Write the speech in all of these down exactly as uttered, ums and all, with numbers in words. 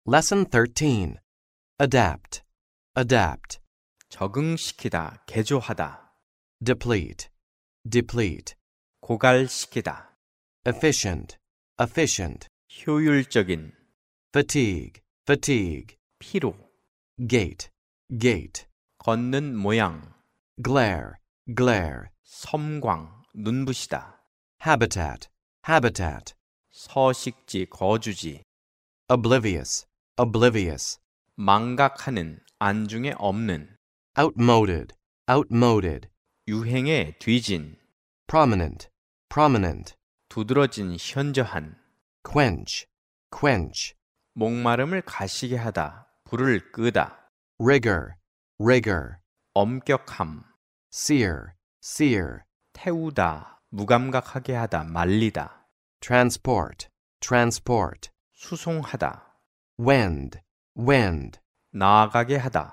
Lesson thirteen. Adapt, adapt. 적응시키다, 개조하다. Deplete, deplete. 고갈시키다. Efficient, efficient. 효율적인. Fatigue, fatigue. 피로. Gait, gait. 걷는 모양. Glare, glare. 섬광, 눈부시다. Habitat, habitat. 서식지, 거주지. Oblivious, oblivious. 망각하는, 안중에 없는. Outmoded, outmoded. 유행에 뒤진. Prominent, prominent. 두드러진, 현저한. Quench, quench. 목마름을 가시게 하다, 불을 끄다. Rigor, rigor. 엄격함. Sear, sear. 태우다, 무감각하게 하다, 말리다. Transport, transport. 수송하다. Wend, wend. 나아가게 하다.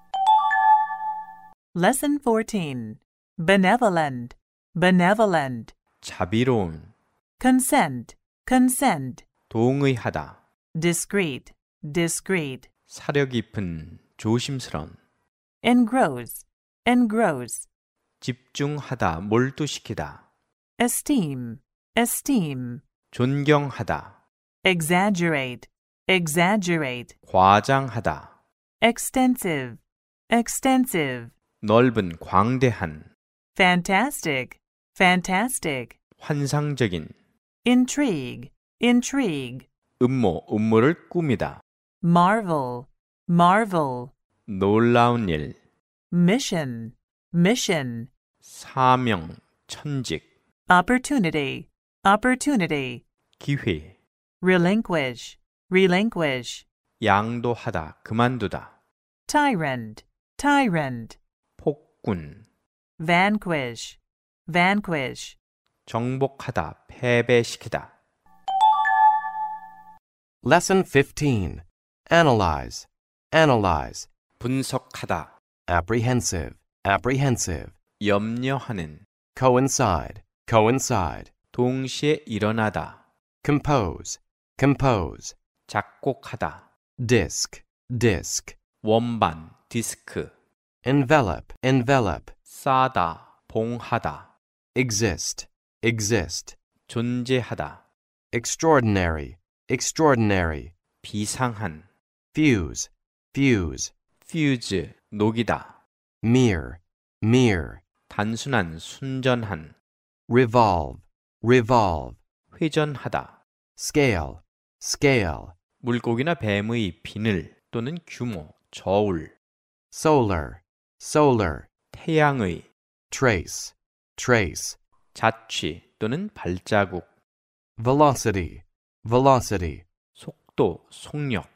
Lesson fourteen. Benevolent, benevolent. 자비로운. Consent, consent. 동의하다. Discreet, discreet. 사려 깊은, 조심스런. Engross, engross. 집중하다, 몰두시키다. Esteem, esteem. 존경하다. Exaggerate, exaggerate. 과장하다. Extensive, extensive. 넓은, 광대한. Fantastic, fantastic. 환상적인. Intrigue, intrigue. 음모, 음모를 꾸미다. Marvel, marvel. 놀라운 일. Mission, mission. 사명, 천직. Opportunity, opportunity. 기회. Relinquish, relinquish. 양도하다, 그만두다. Tyrant, tyrant. 폭군. Vanquish, vanquish. 정복하다, 패배시키다. Lesson fifteen. Analyze, analyze. 분석하다. Apprehensive, apprehensive. 염려하는. Coincide, coincide. 동시에 일어나다. Compose, compose. 작곡하다. Disc, disc. 원반, 디스크. Envelop, envelop. 싸다, 봉하다. Exist, exist. 존재하다. Extraordinary, extraordinary. 비상한. Fuse, fuse. 퓨즈, 녹이다. Mere, mere. 단순한, 순전한. Revolve, revolve. 회전하다. Scale, scale. 물고기나 뱀의 비늘 또는 규모, 저울. Solar, solar. 태양의. Trace, trace. 자취 또는 발자국. Velocity, velocity. 속도, 속력.